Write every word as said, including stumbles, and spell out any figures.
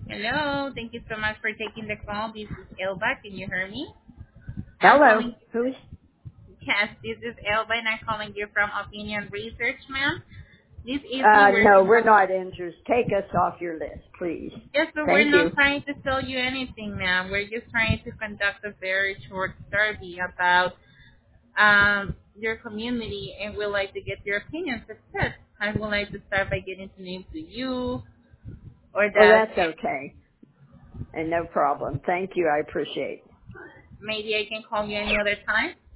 Hello. Thank you so much for taking the call. This is Elba. Can you hear me? I'm Hello. calling. Who's? Yes, this is Elba, and I'm calling you from Opinion Research, ma'am. This is we Uh, were no, we're not interested. Take us off your list, please. just but we're Thank not you. trying to sell you anything, ma'am. We're just trying to conduct a very short survey about um your community, and we'd like to get your opinions. That's it. I would like to start by getting to know you, or Oh, that that's okay. And no problem. Thank you. I appreciate it. maybe I can call you any other time.